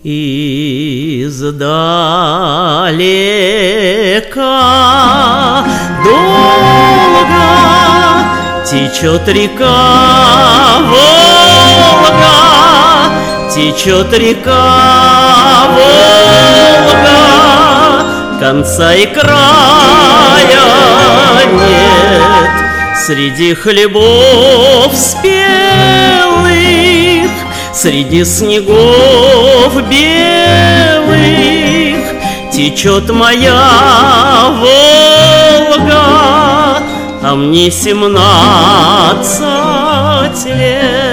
Издалека долго течет река Волга, течет река Волга, конца и края нет. Среди хлебов спелых, среди снегов белых течет моя Волга, а мне 17 лет.